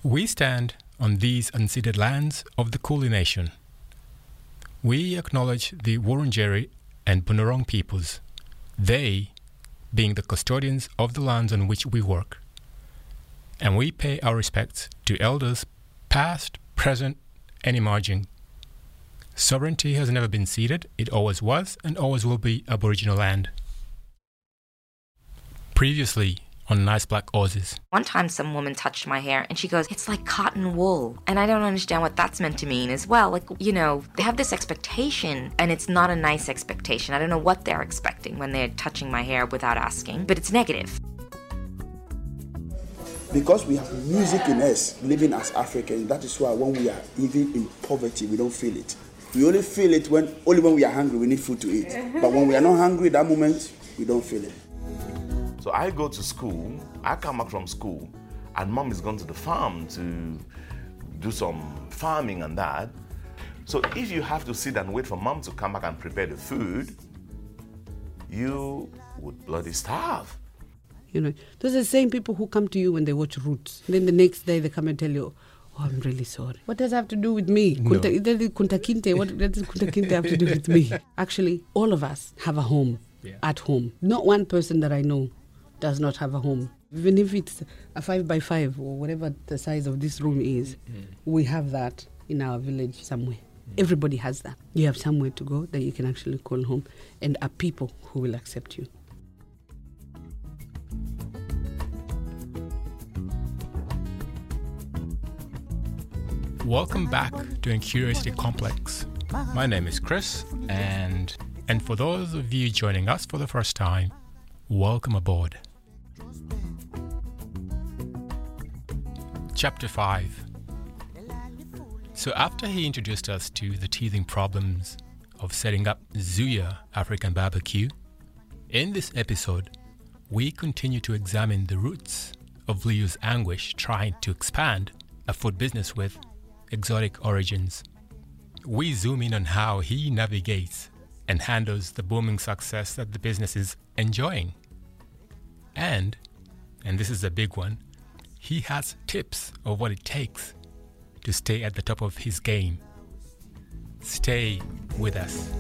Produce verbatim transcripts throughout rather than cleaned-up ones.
We stand on these unceded lands of the Kulin Nation. We acknowledge the Wurundjeri and Bunurong peoples, they being the custodians of the lands on which we work. And we pay our respects to elders past, present, and emerging. Sovereignty has never been ceded, it always was and always will be Aboriginal land. Previously on Nice Black Aussies. One time some woman touched my hair and she goes, "It's like cotton wool." And I don't understand what that's meant to mean as well. Like, you know, they have this expectation and it's not a nice expectation. I don't know what they're expecting when they're touching my hair without asking, but it's negative. Because we have music in us, living as Africans, that is why when we are even in poverty, we don't feel it. We only feel it when only when we are hungry, we need food to eat. But when we are not hungry, that moment, we don't feel it. So I go to school, I come back from school, and mom is gone to the farm to do some farming and that. So if you have to sit and wait for mom to come back and prepare the food, you would bloody starve. You know, those are the same people who come to you when they watch Roots. Then the next day they come and tell you, "Oh, I'm really sorry." What does that have to do with me? No. Kunta, Kunta Kinte, what does Kunta Kinte have to do with me? Actually, all of us have a home, yeah. At home. Not one person that I know does not have a home. Even if it's a five by five or whatever the size of this room is, mm. we have that in our village somewhere. Mm. Everybody has that. You have somewhere to go that you can actually call home and are people who will accept you. Welcome back to Curiosity Complex. My name is Chris, and and for those of you joining us for the first time, welcome aboard. Chapter five. So after he introduced us to the teething problems of setting up Zuya African Barbecue, in this episode, we continue to examine the roots of Liu's anguish trying to expand a food business with exotic origins. We zoom in on how he navigates and handles the booming success that the business is enjoying. And, and this is a big one, he has tips of what it takes to stay at the top of his game. Stay with us.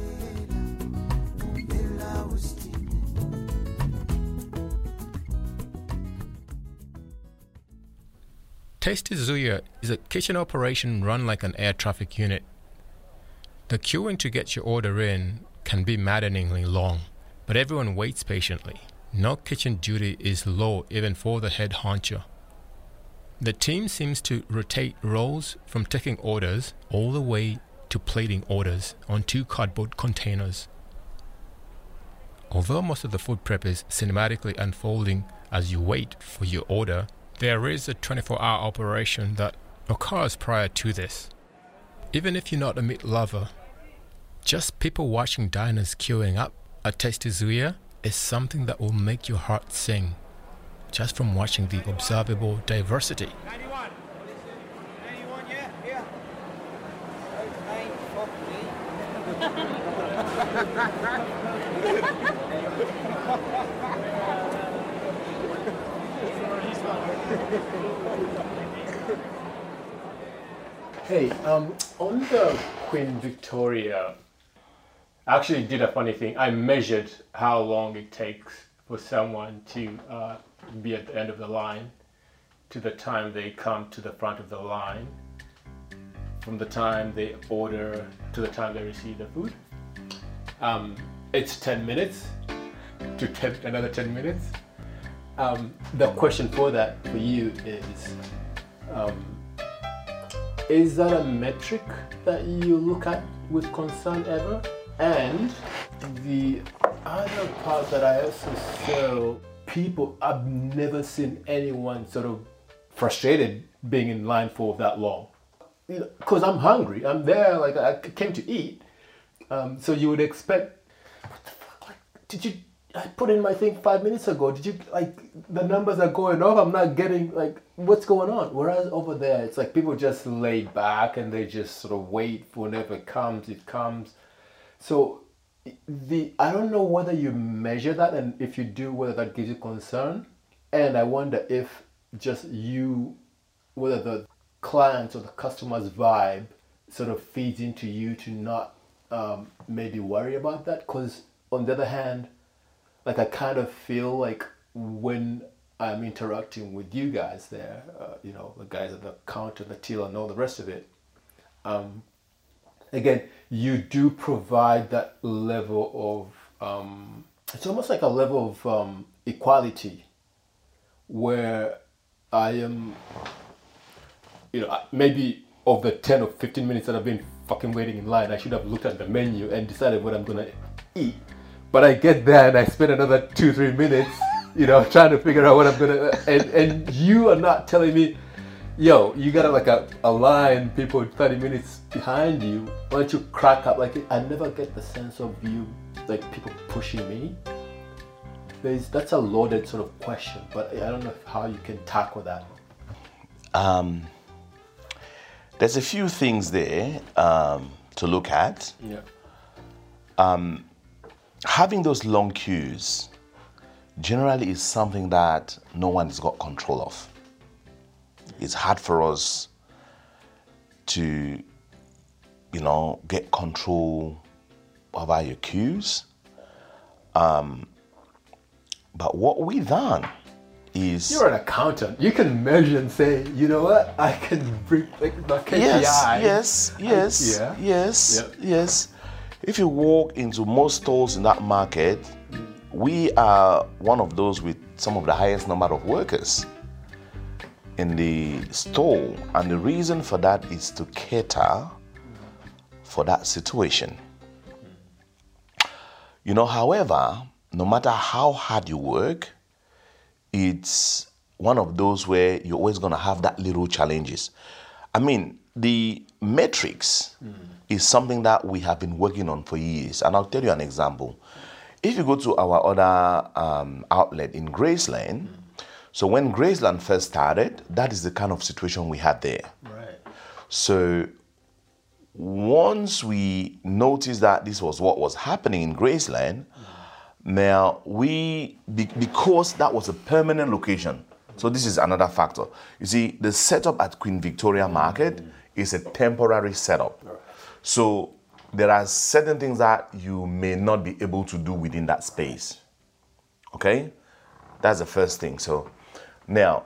Tasty Zuya is a kitchen operation run like an air traffic unit. The queuing to get your order in can be maddeningly long, but everyone waits patiently. No kitchen duty is low even for the head honcho. The team seems to rotate roles from taking orders all the way to plating orders on two cardboard containers. Although most of the food prep is cinematically unfolding as you wait for your order, there is a twenty-four hour operation that occurs prior to this. Even if you're not a meat lover, just people watching diners queuing up at Tasty Zuya is something that will make your heart sing, just from watching the observable diversity. ninety-one. ninety-one, yeah, yeah. Hey, um, on the Queen Victoria, I actually did a funny thing. I measured how long it takes for someone to uh, be at the end of the line to the time they come to the front of the line, from the time they order to the time they receive the food. Um, it's ten minutes to ten, another ten minutes. Um, the question for that for you is, um, is that a metric that you look at with concern ever? And the other part that I also saw, people, I've never seen anyone sort of frustrated being in line for that long. Because I'm hungry, I'm there, like I came to eat. Um, so you would expect, what the fuck, like, did you, I put in my thing five minutes ago, did you, like, the numbers are going off, I'm not getting, like, what's going on? Whereas over there, it's like people just lay back and they just sort of wait for whenever it comes, it comes. So the I don't know whether you measure that, and if you do, whether that gives you concern. And I wonder if just you whether the client or the customer's vibe sort of feeds into you to not um, maybe worry about that. Because on the other hand, like I kind of feel like when I'm interacting with you guys there, uh, you know, the guys at the counter, the till, and all the rest of it, um, again, you do provide that level of, um, it's almost like a level of um, equality where I am, you know, maybe of the ten or fifteen minutes that I've been fucking waiting in line, I should have looked at the menu and decided what I'm gonna eat. But I get there and I spend another two, three minutes, you know, trying to figure out what I'm gonna, and, and you are not telling me, yo, you got like a, a line, people thirty minutes behind you, why don't you crack up? Like, I never get the sense of you, like people pushing me. There's, that's a loaded sort of question, but I don't know how you can tackle that. Um, there's a few things there um, to look at. Yeah. Um, having those long queues generally is something that no one has got control of. It's hard for us to, you know, get control over your queues. Um, but what we done is... You're an accountant. You can measure and say, you know what, I can bring like my K P I. Yes, yes, yes, I, yeah. yes, Yep. yes. If you walk into most stores in that market, we are one of those with some of the highest number of workers in the store, and the reason for that is to cater for that situation. You know, however, no matter how hard you work, it's one of those where you're always going to have that little challenges. I mean, the metrics mm. is something that we have been working on for years, and I'll tell you an example. If you go to our other um, outlet in Graceland, mm. so when Graceland first started, that is the kind of situation we had there. Right. So once we noticed that this was what was happening in Graceland, mm. now we, be, because that was a permanent location, so this is another factor. You see, the setup at Queen Victoria Market mm. is a temporary setup. Right. So there are certain things that you may not be able to do within that space. Okay? That's the first thing. So now,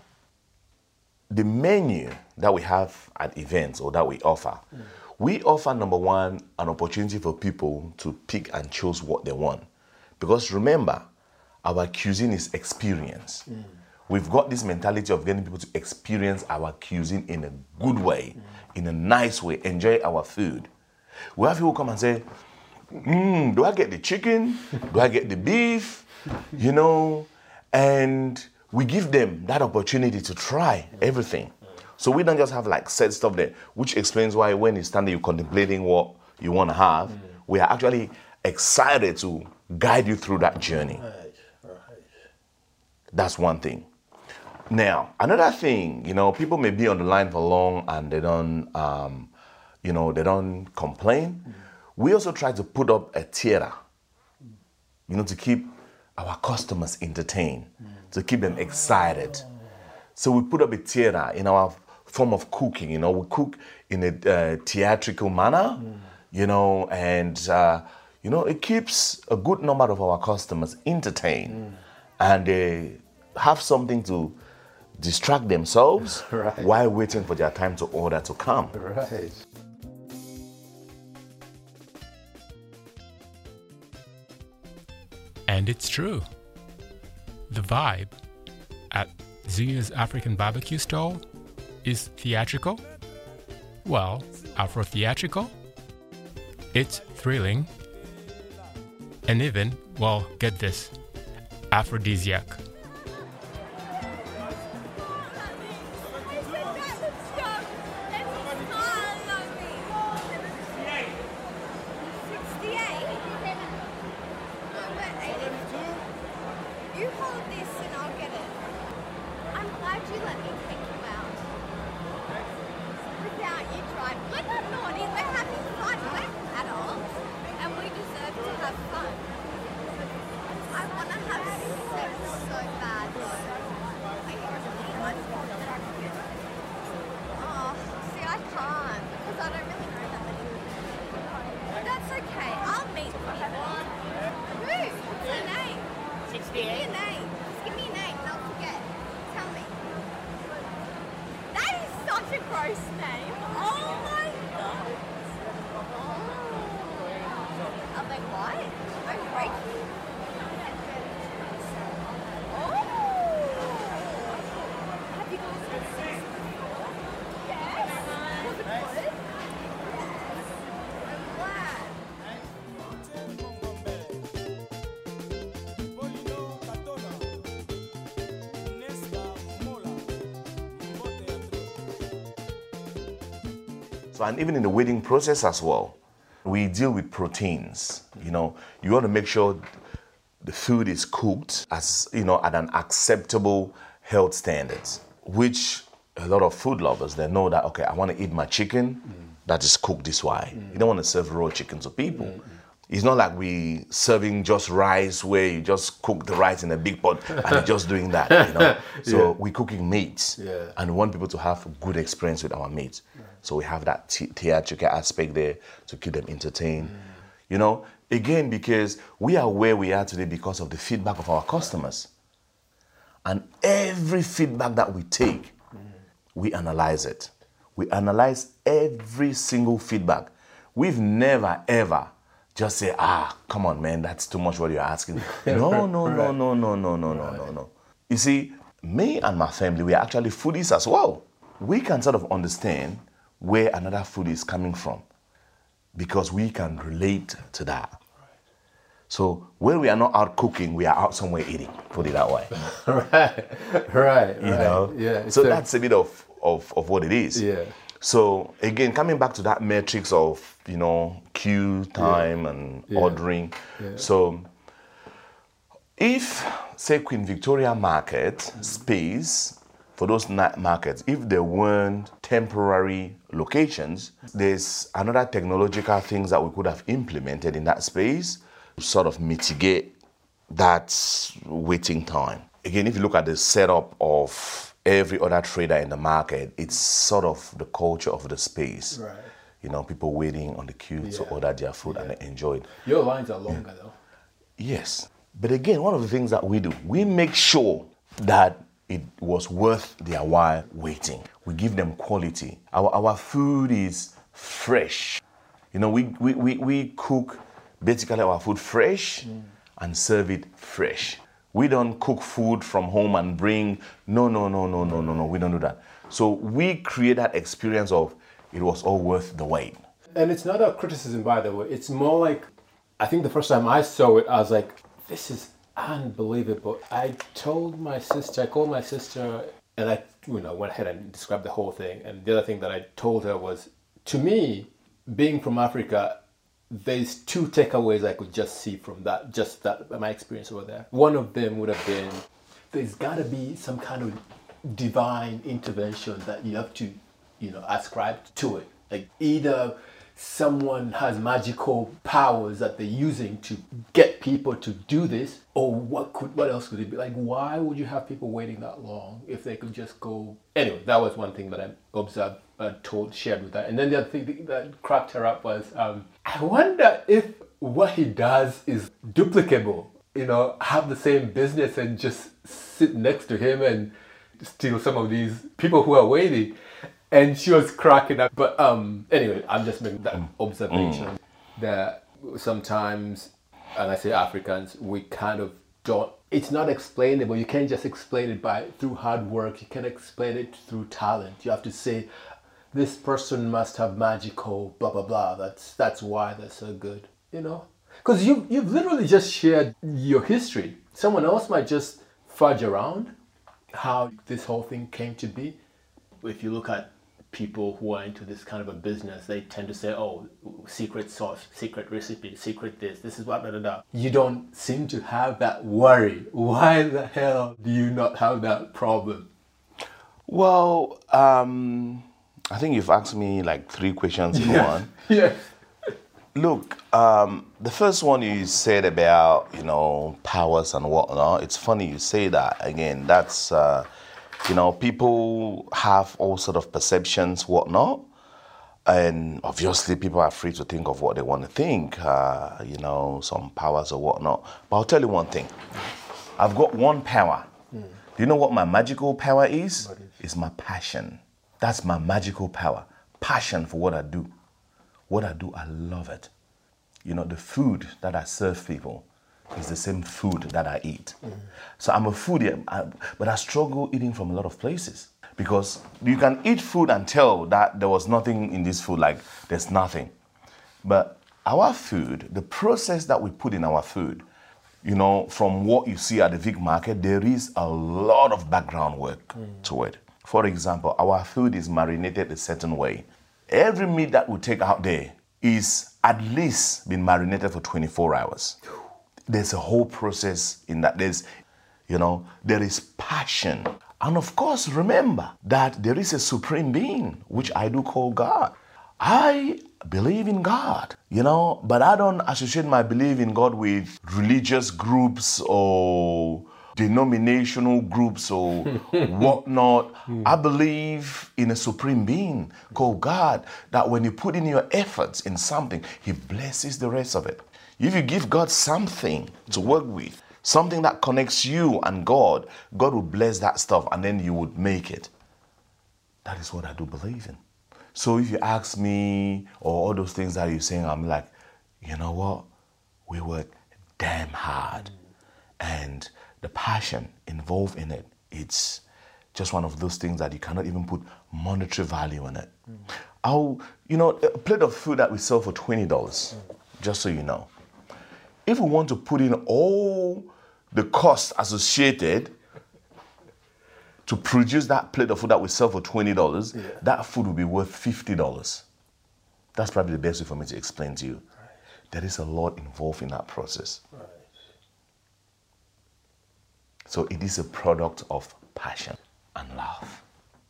the menu that we have at events or that we offer, mm. we offer, number one, an opportunity for people to pick and choose what they want. Because remember, our cuisine is experience. Mm. We've got this mentality of getting people to experience our cuisine in a good way, mm. in a nice way, enjoy our food. We have people come and say, mm, do I get the chicken? Do I get the beef? You know, and we give them that opportunity to try everything. So we don't just have like set stuff there, which explains why when you stand there, you're contemplating what you want to have. Mm. We are actually excited to guide you through that journey. Right, right. That's one thing. Now, another thing, you know, people may be on the line for long and they don't, um, you know, they don't complain. Mm. We also try to put up a theater, you know, to keep our customers entertained, mm. to keep them excited. So we put up a theater in our form of cooking. You know, we cook in a uh, theatrical manner, mm. you know, and, uh, you know, it keeps a good number of our customers entertained mm. and they have something to distract themselves right. while waiting for their time to order to come. Right. And it's true. The vibe at Zuya's African barbecue stall is theatrical. Well, Afro-theatrical. It's thrilling. And even, well, get this, aphrodisiac. I want to have sex so such a gross name. Oh my god. Oh. Are they white? Oh, Reiki. Oh. Have you guys had sex before? Yes. Was it good? Yes. I'm glad. So, and even in the wedding process as well, we deal with proteins. You know, you want to make sure the food is cooked as, you know, at an acceptable health standards, which a lot of food lovers, they know that, okay, I want to eat my chicken mm. that is cooked this way. Mm. You don't want to serve raw chicken to people. Mm. It's not like we serving just rice where you just cook the rice in a big pot and you're just doing that, you know. So yeah. we're cooking meats yeah. and we want people to have a good experience with our meats. Yeah. So we have that theatrical aspect there to keep them entertained. Mm. You know, again, because we are where we are today because of the feedback of our customers. And every feedback that we take, mm. we analyze it. We analyze every single feedback. We've never, ever just say, ah, come on, man, that's too much what you're asking. No, no, right. no, no, no, no, no, right. no, no, no. You see, me and my family, we are actually foodies as well. We can sort of understand where another food is coming from because we can relate to that. Right. So when we are not out cooking, we are out somewhere eating, put it that way. right, right, you right. know? Yeah, so a... that's a bit of, of, of what it is. Yeah. So again, coming back to that matrix of, you know, queue time yeah. and yeah. ordering. Yeah. So if, say, Queen Victoria Market mm-hmm. space, for those night markets, if there weren't temporary locations, there's another technological things that we could have implemented in that space to sort of mitigate that waiting time. Again, if you look at the setup of every other trader in the market, it's sort of the culture of the space. Right. You know, people waiting on the queue yeah. to order their food yeah. and they enjoy it. Your lines are longer yeah. though. Yes. But again, one of the things that we do, we make sure that it was worth their while waiting. We give them quality. Our our food is fresh. You know, we we, we, we cook basically our food fresh mm. and serve it fresh. We don't cook food from home and bring, no, no, no, no, no, no, no, we don't do that. So we create that experience of it was all worth the wait. And it's not a criticism, by the way. It's more like, I think the first time I saw it, I was like, this is unbelievable. I told my sister, I called my sister, and I you know, went ahead and described the whole thing. And the other thing that I told her was, to me, being from Africa, there's two takeaways I could just see from that, just that, my experience over there. One of them would have been, there's got to be some kind of divine intervention that you have to, you know, ascribe to it. Like either someone has magical powers that they're using to get people to do this, or what could, what else could it be? Like, why would you have people waiting that long if they could just go? Anyway, that was one thing that I observed, uh, told, shared with that. And then the other thing that cracked her up was, um, I wonder if what he does is duplicable. You know, have the same business and just sit next to him and steal some of these people who are waiting. And she was cracking up. But um, anyway, I'm just making that observation mm. that sometimes, and I say Africans, we kind of don't, it's not explainable. You can't just explain it by through hard work. You can't explain it through talent. You have to say, this person must have magical blah, blah, blah. That's that's why they're so good, you know? Because you, you've literally just shared your history. Someone else might just fudge around how this whole thing came to be. If you look at people who are into this kind of a business, they tend to say, oh, secret sauce, secret recipe, secret this, this is what, da, da, da. You don't seem to have that worry. Why the hell do you not have that problem? Well, um, I think you've asked me like three questions in yeah. one. Yeah. Look, um, the first one you said about, you know, powers and whatnot. It's funny you say that. Again, that's... Uh, You know, people have all sort of perceptions, whatnot, and obviously people are free to think of what they want to think, uh, you know, some powers or whatnot. But I'll tell you one thing. I've got one power. Mm. Do you know what my magical power is? What is? It's my passion. That's my magical power. Passion for what I do. What I do, I love it. You know, the food that I serve people is the same food that I eat. Mm. So I'm a foodie, I, but I struggle eating from a lot of places. Because you can eat food and tell that there was nothing in this food, like there's nothing. But our food, the process that we put in our food, you know, from what you see at the Vic Market, there is a lot of background work mm. to it. For example, our food is marinated a certain way. Every meat that we take out there is at least been marinated for twenty-four hours. There's a whole process in that. There's, you know, there is passion. And of course, remember that there is a supreme being, which I do call God. I believe in God, you know, but I don't associate my belief in God with religious groups or denominational groups or whatnot. I believe in a supreme being called God, that when you put in your efforts in something, He blesses the rest of it. If you give God something to work with, something that connects you and God, God will bless that stuff and then you would make it. That is what I do believe in. So if you ask me, or all those things that you're saying, I'm like, you know what? We work damn hard. And the passion involved in it, it's just one of those things that you cannot even put monetary value in it. Mm. I'll, you know, a plate of food that we sell for twenty dollars, mm. just so you know. If we want to put in all the costs associated to produce that plate of food that we sell for twenty dollars, yeah. that food will be worth fifty dollars. That's probably the best way for me to explain to you. Right. There is a lot involved in that process. Right. So it is a product of passion and love.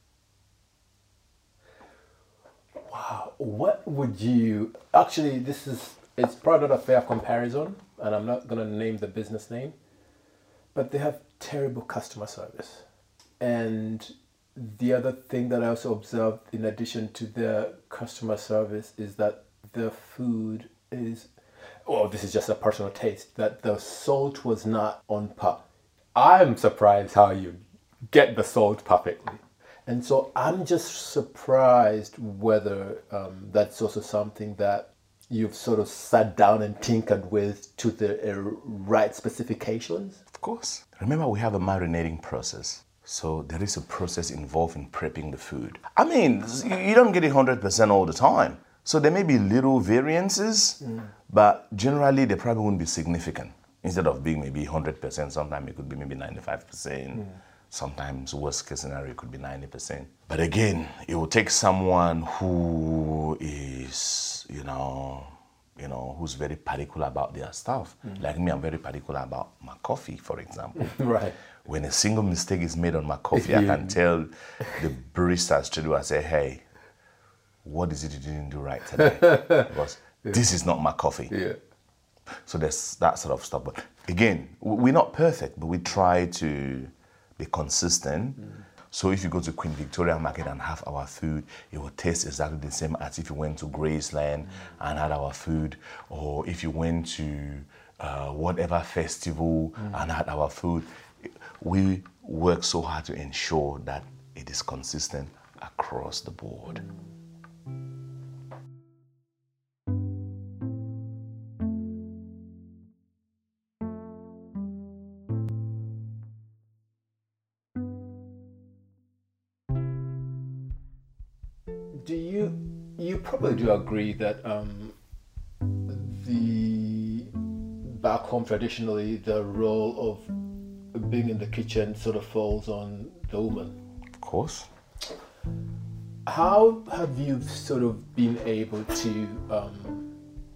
Wow. What would you... Actually, this is... It's probably not a fair comparison, and I'm not going to name the business name, but they have terrible customer service. And the other thing that I also observed in addition to the customer service is that the food is... Well, this is just a personal taste, that the salt was not on par. I'm surprised how you get the salt perfectly. And so I'm just surprised whether um, that's also something that you've sort of sat down and tinkered with to the uh, right specifications. Of course. Remember, we have a marinating process. So there is a process involved in prepping the food. I mean, you don't get it one hundred percent all the time. So there may be little variances, mm. but generally they probably wouldn't be significant. Instead of being maybe one hundred percent, sometimes it could be maybe ninety-five percent. Mm. Sometimes worst case scenario, it could be ninety percent. But again, it will take someone who is, you know, you know, who's very particular about their stuff. Mm. Like me, I'm very particular about my coffee, for example. Right. When a single mistake is made on my coffee, I can tell the barista straight away, I say, hey, what is it you didn't do right today? Because yeah. this is not my coffee. Yeah. So there's that sort of stuff. But again, we're not perfect, but we try to be consistent. Mm. So if you go to Queen Victoria Market and have our food, it will taste exactly the same as if you went to Graceland mm. and had our food, or if you went to uh, whatever festival mm. and had our food. We work so hard to ensure that it is consistent across the board. Do you, you probably do agree that um, the back home traditionally the role of being in the kitchen sort of falls on the woman? Of course. How have you sort of been able to um,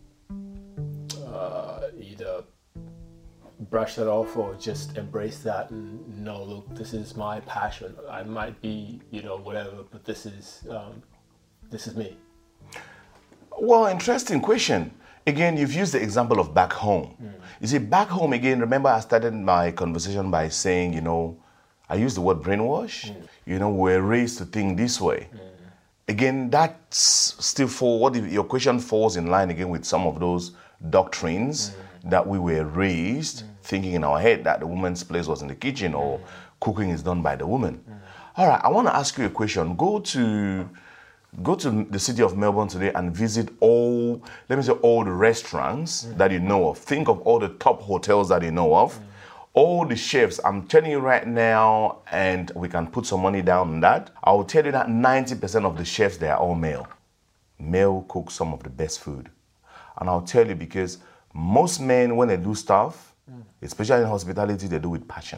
uh, either brush that off or just embrace that and no, look, this is my passion. I might be, you know, whatever, but this is um, this is me. Well, interesting question. Again, you've used the example of back home. Mm. You see, back home, again, remember I started my conversation by saying, you know, I used the word brainwash. Mm. You know, we're raised to think this way. Mm. Again, that's still for what if your question falls in line again with some of those doctrines mm. that we were raised mm. thinking in our head that the woman's place was in the kitchen or mm. cooking is done by the woman. Mm. All right, I want to ask you a question. Go to go to the city of Melbourne today and visit all, let me say, all the restaurants mm. that you know of. Think of all the top hotels that you know of. Mm. All the chefs, I'm telling you right now, and we can put some money down on that. I will tell you that ninety percent of the chefs, they are all male. Male cook some of the best food. And I'll tell you because most men, when they do stuff, mm. especially in hospitality, they do with passion.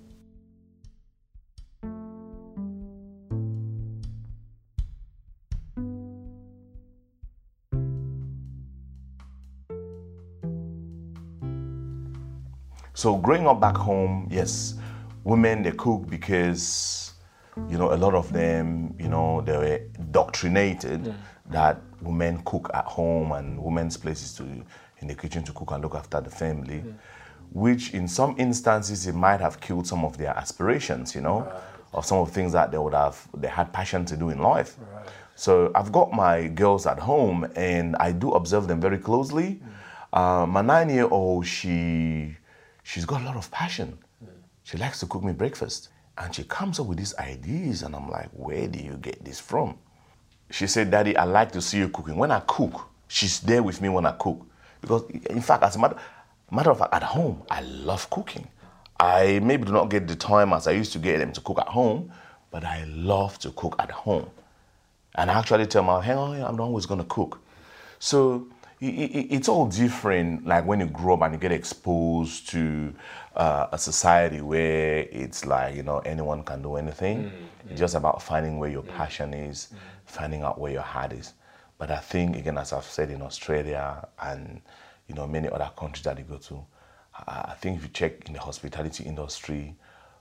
So growing up back home, yes, women, they cook because, you know, a lot of them, you know, they were indoctrinated yeah. that women cook at home and women's places to in the kitchen to cook and look after the family, yeah. which in some instances, it might have killed some of their aspirations, you know, right. or some of the things that they would have, they had passion to do in life. Right. So I've got my girls at home and I do observe them very closely. Mm. Uh, my nine-year-old, she... She's got a lot of passion. Mm. She likes to cook me breakfast. And she comes up with these ideas and I'm like, where do you get this from? She said, Daddy, I like to see you cooking. When I cook, she's there with me when I cook. Because in fact, as a matter, matter of fact, at home, I love cooking. I maybe do not get the time as I used to get them to cook at home, but I love to cook at home. And I actually tell my, hang on, I'm not always gonna cook. So, it's all different, like when you grow up and you get exposed to uh, a society where it's like, you know, anyone can do anything. Mm-hmm. It's just about finding where your passion is, mm-hmm. finding out where your heart is. But I think, again, as I've said, in Australia and, you know, many other countries that you go to, I think if you check in the hospitality industry,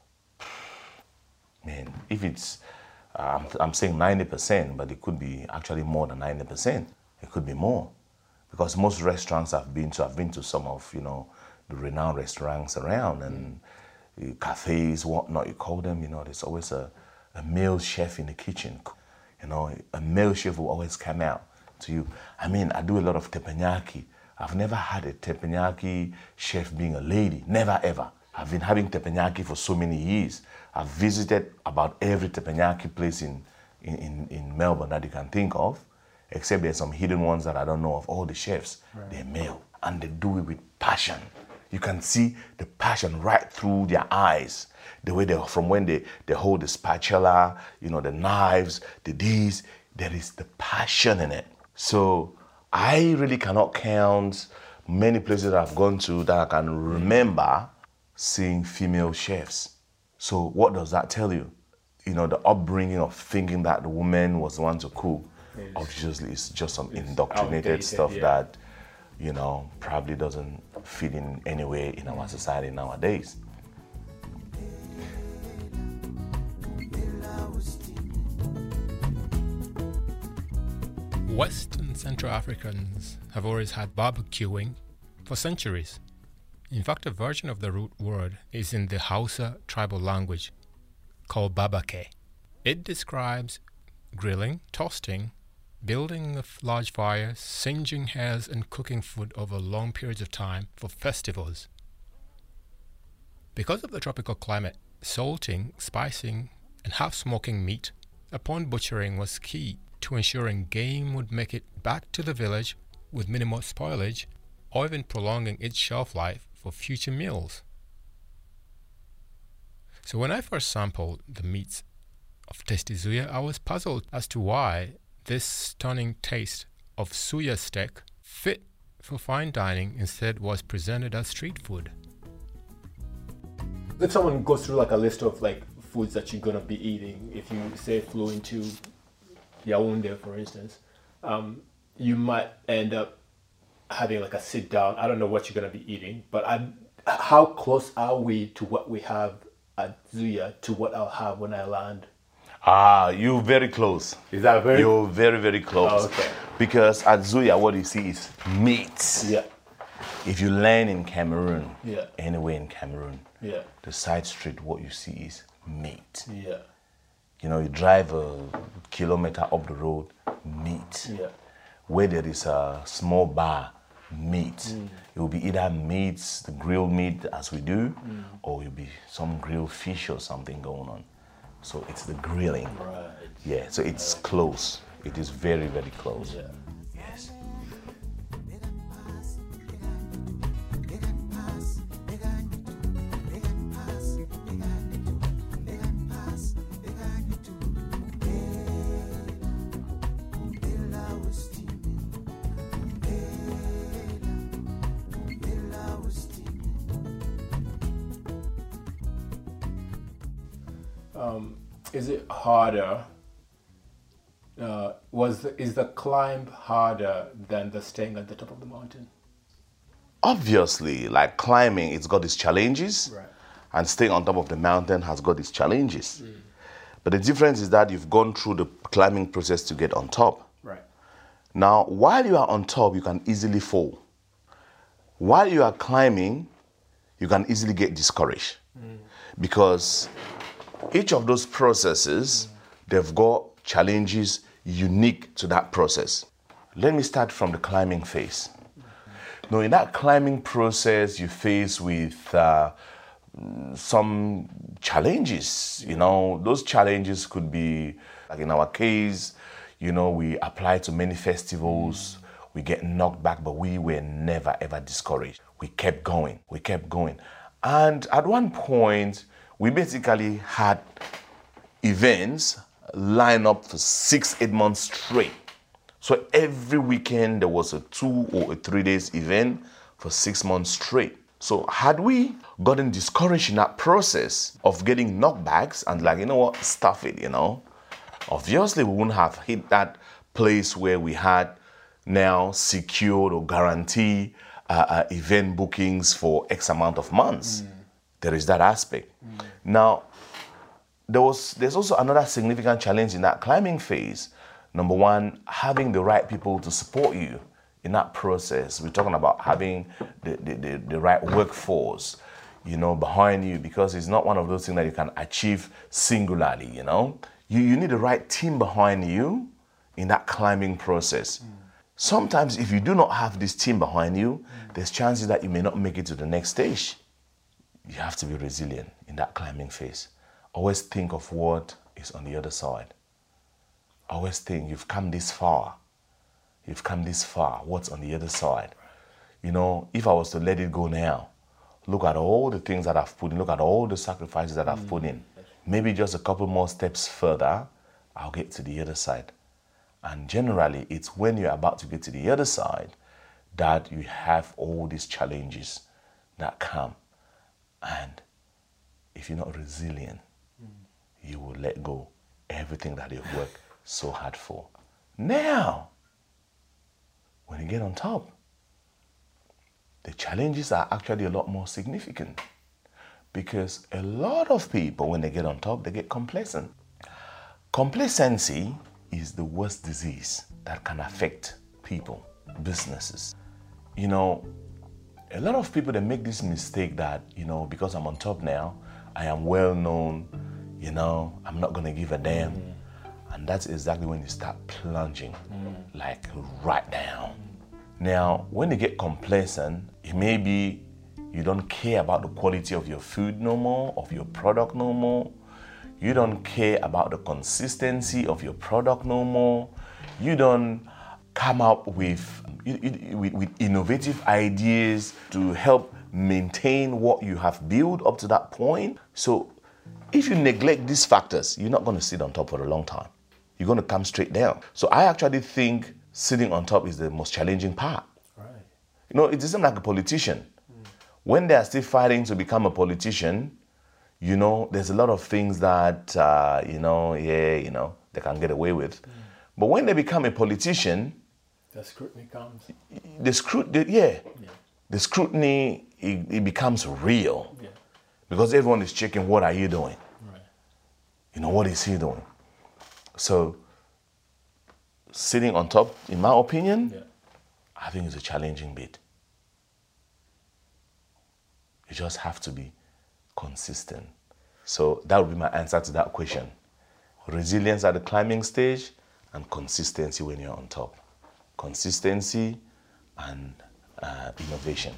man, if it's, uh, I'm, I'm saying ninety percent, but it could be actually more than ninety percent. It could be more. Because most restaurants I've been to, I've been to some of, you know, the renowned restaurants around and mm. cafes, whatnot, you call them, you know, there's always a, a male chef in the kitchen. You know, a male chef will always come out to you. I mean, I do a lot of teppanyaki. I've never had a teppanyaki chef being a lady, never ever. I've been having teppanyaki for so many years. I've visited about every teppanyaki place in, in, in, in Melbourne that you can think of. Except there's some hidden ones that I don't know of. All the chefs, right. they're male and they do it with passion. You can see the passion right through their eyes. The way they, from when they, they hold the spatula, you know, the knives, the these, there is the passion in it. So I really cannot count many places I've gone to that I can remember seeing female chefs. So what does that tell you? You know, the upbringing of thinking that the woman was the one to cook. Obviously, it's just some it's indoctrinated outdated, stuff yeah. that, you know, probably doesn't fit in any way in our society nowadays. West and Central Africans have always had barbecuing for centuries. In fact, a version of the root word is in the Hausa tribal language called babake. It describes grilling, toasting, building of large fires, singeing hairs and cooking food over long periods of time for festivals. Because of the tropical climate, salting, spicing and half-smoking meat upon butchering was key to ensuring game would make it back to the village with minimal spoilage or even prolonging its shelf life for future meals. So when I first sampled the meats of tasty Zuya, I was puzzled as to why this stunning taste of suya steak, fit for fine dining, instead was presented as street food. If someone goes through like a list of like foods that you're gonna be eating, if you say flew into Yaoundé, for instance, um, you might end up having like a sit down. I don't know what you're gonna be eating, but I'm, how close are we to what we have at Zuya to what I'll have when I land? Ah, you're very close. Is that very? You're very, very close. Oh, okay. Because at Zuya, what you see is meat. Yeah. If you land in Cameroon, yeah. anywhere in Cameroon, yeah. the side street, what you see is meat. Yeah. You know, you drive a kilometer up the road, meat. Yeah. Where there is a small bar, meat. Mm. It will be either meats, the grilled meat as we do, mm. or it will be some grilled fish or something going on. So it's the grilling. Right. Yeah, so it's close. It is very, very close. Yeah. Yes. Um, is it harder? Uh, was the, is the climb harder than the staying at the top of the mountain? Obviously, like climbing, it's got its challenges, Right. and staying on top of the mountain has got its challenges. But the difference is that you've gone through the climbing process to get on top. Right. Now, while you are on top, you can easily fall. While you are climbing, you can easily get discouraged because each of those processes, they've got challenges unique to that process. Let me start from the climbing phase. Now, in that climbing process, you face with uh, some challenges. You know, those challenges could be, like in our case, you know, we applied to many festivals, we get knocked back, but we were never ever discouraged. We kept going, we kept going. And at one point, we basically had events line up for six, eight months straight. So every weekend there was a two or a three days event for six months straight. So had we gotten discouraged in that process of getting knockbacks and like, you know what, stuff it, you know, obviously we wouldn't have hit that place where we had now secured or guaranteed uh, uh, event bookings for X amount of months. Mm. There is that aspect. Mm. Now, there was there's also another significant challenge in that climbing phase. Number one, having the right people to support you in that process. We're talking about having the, the, the, the right workforce, you know, behind you, because it's not one of those things that you can achieve singularly, you know. You, you need the right team behind you in that climbing process. Mm. Sometimes if you do not have this team behind you, mm. there's chances that you may not make it to the next stage. You have to be resilient in that climbing phase. Always think of what is on the other side. Always think, you've come this far. You've come this far. What's on the other side? You know, if I was to let it go now, look at all the things that I've put in, look at all the sacrifices that I've put in. Maybe just a couple more steps further, I'll get to the other side. And generally, it's when you're about to get to the other side that you have all these challenges that come. And if you're not resilient, you will let go everything that you've worked so hard for. Now, when you get on top, the challenges are actually a lot more significant, because a lot of people, when they get on top, they get complacent. Complacency is the worst disease that can affect people, businesses. You know, a lot of people, they make this mistake that, you know, because I'm on top now, I am well known, you know, I'm not gonna give a damn. Mm. And that's exactly when you start plunging, mm. like right down. Mm. Now, when you get complacent, it may be you don't care about the quality of your food no more, of your product no more. You don't care about the consistency of your product no more. You don't come up with, with, with innovative ideas to help maintain what you have built up to that point. So if you neglect these factors, you're not going to sit on top for a long time. You're going to come straight down. So I actually think sitting on top is the most challenging part. Right. You know, it isn't like a politician. Mm. When they are still fighting to become a politician, you know, there's a lot of things that, uh, you know, yeah, you know, they can get away with. Mm. But when they become a politician, the scrutiny comes. The scrutiny, yeah. yeah. The scrutiny, it, it becomes real. Yeah. Because everyone is checking, what are you doing? Right. You know, what is he doing? So, sitting on top, in my opinion, yeah. I think it's a challenging bit. You just have to be consistent. So that would be my answer to that question. Resilience at the climbing stage and consistency when you're on top. Consistency and uh, innovation.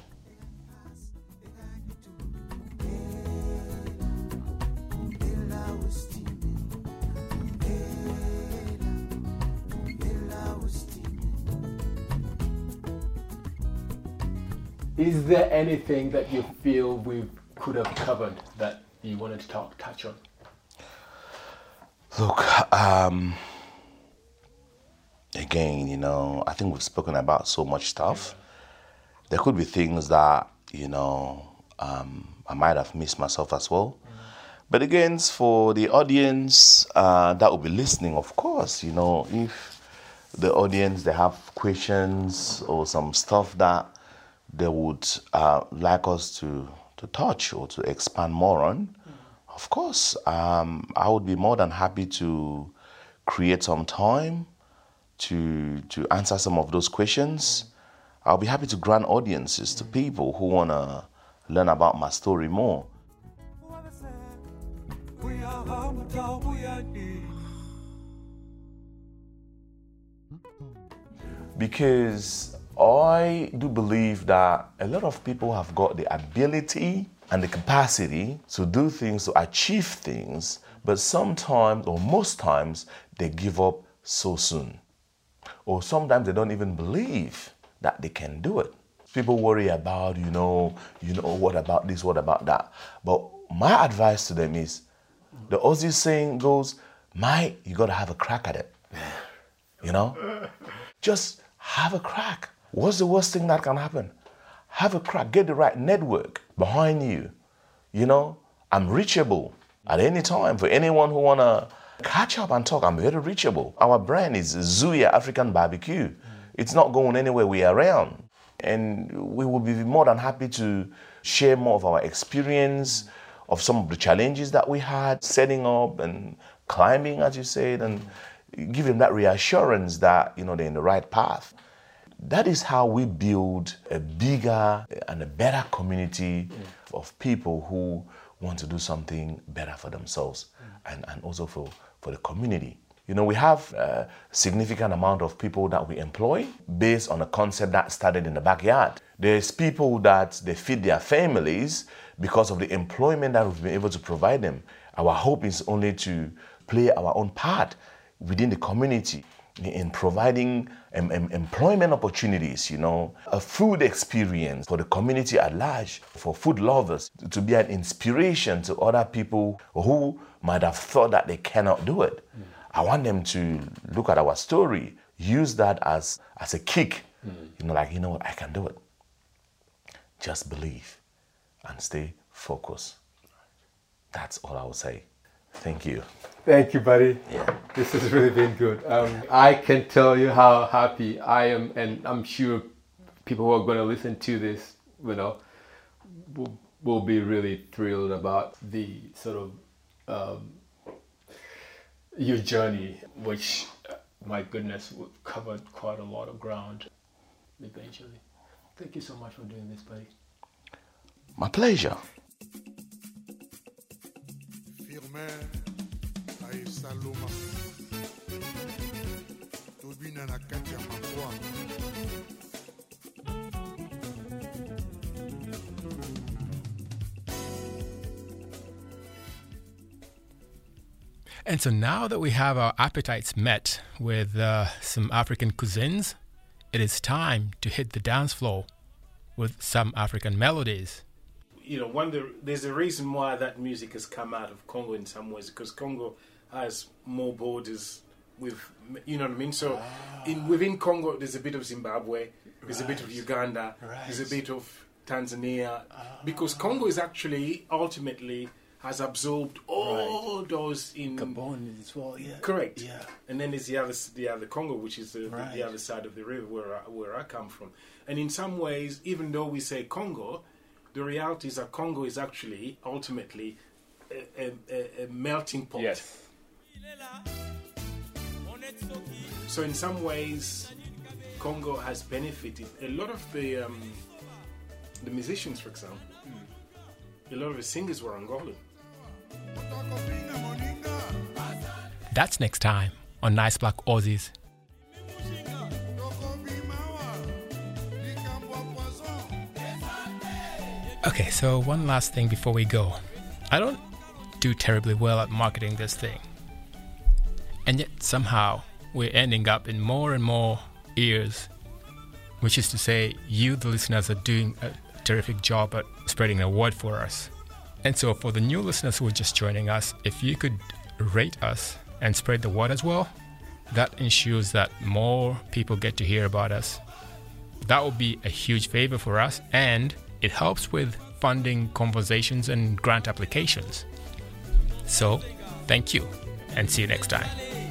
Is there anything that you feel we could have covered that you wanted to talk, touch on? Look, um, again, you know, I think we've spoken about so much stuff. There could be things that, you know, um, I might have missed myself as well. Mm. But again, for the audience uh, that will be listening, of course, you know, if the audience, they have questions or some stuff that they would uh, like us to, to touch or to expand more on, mm. of course, um, I would be more than happy to create some time to to answer some of those questions. Mm. I'll be happy to grant audiences to people who want to learn about my story more. Because I do believe that a lot of people have got the ability and the capacity to do things, to achieve things, but sometimes, or most times, they give up so soon. Or sometimes they don't even believe that they can do it. People worry about, you know, you know, what about this, what about that? But my advice to them is, the Aussie saying goes, Mike, you gotta have a crack at it. You know? Just have a crack. What's the worst thing that can happen? Have a crack, get the right network behind you. You know, I'm reachable at any time. For anyone who wanna catch up and talk, I'm very reachable. Our brand is Zuya African Barbecue. Mm. It's not going anywhere, we're around. And we will be more than happy to share more of our experience, of some of the challenges that we had setting up and climbing, as you said, and give them that reassurance that, you know, they're in the right path. That is how we build a bigger and a better community mm. of people who want to do something better for themselves mm. and, and also for, for the community. You know, we have a significant amount of people that we employ based on a concept that started in the backyard. There's people that they feed their families because of the employment that we've been able to provide them. Our hope is only to play our own part within the community in providing um, um, employment opportunities, you know, a food experience for the community at large, for food lovers, to be an inspiration to other people who might have thought that they cannot do it. Mm. I want them to look at our story, use that as, as a kick, mm. you know, like, you know what, I can do it. Just believe and stay focused. That's all I would say. Thank you. Thank you, buddy. Yeah. This has really been good. Um, I can tell you how happy I am, and I'm sure people who are going to listen to this, you know, will, will be really thrilled about the sort of um, your journey, which, uh, my goodness, we've covered quite a lot of ground eventually. Thank you so much for doing this, buddy. My pleasure. And so now that we have our appetites met with uh, some African cuisines, it is time to hit the dance floor with some African melodies. You know, one the, there's a reason why that music has come out of Congo in some ways, because Congo has more borders with, you know what I mean? So ah. in within Congo, there's a bit of Zimbabwe, there's right. a bit of Uganda, right. there's a bit of Tanzania, ah. because Congo is actually ultimately has absorbed all right. those in Gabon as well. Yeah, correct. Yeah, and then there's the other the other Congo, which is the, right. the other side of the river where I, where I come from. And in some ways, even though we say Congo, the reality is that Congo is actually ultimately a, a, a, a melting pot. Yes. So in some ways, Congo has benefited. A lot of the um, the musicians, for example, mm. a lot of the singers were Angolan. That's next time on Nice Black Aussies. Okay, so one last thing before we go. I don't do terribly well at marketing this thing. And yet somehow we're ending up in more and more ears. Which is to say, you, the listeners, are doing a, terrific job at spreading the word for us. And so for the new listeners who are just joining us, if you could rate us and spread the word as well, that ensures that more people get to hear about us. That would be a huge favor for us, and it helps with funding conversations and grant applications. So, thank you, and see you next time.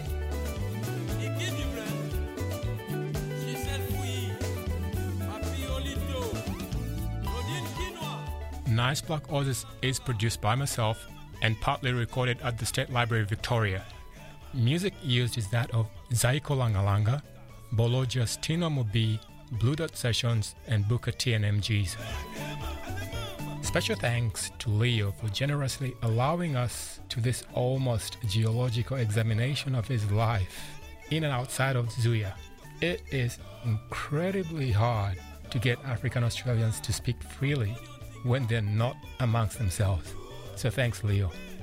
Nice Black Oasis is produced by myself and partly recorded at the State Library of Victoria. Music used is that of Zaiko Langalanga, Bolo Justino Mubi, Blue Dot Sessions, and Booker T and M Gs. Special thanks to Leo for generously allowing us to this almost geological examination of his life in and outside of Zuya. It is incredibly hard to get African Australians to speak freely when they're not amongst themselves. So thanks, Leo.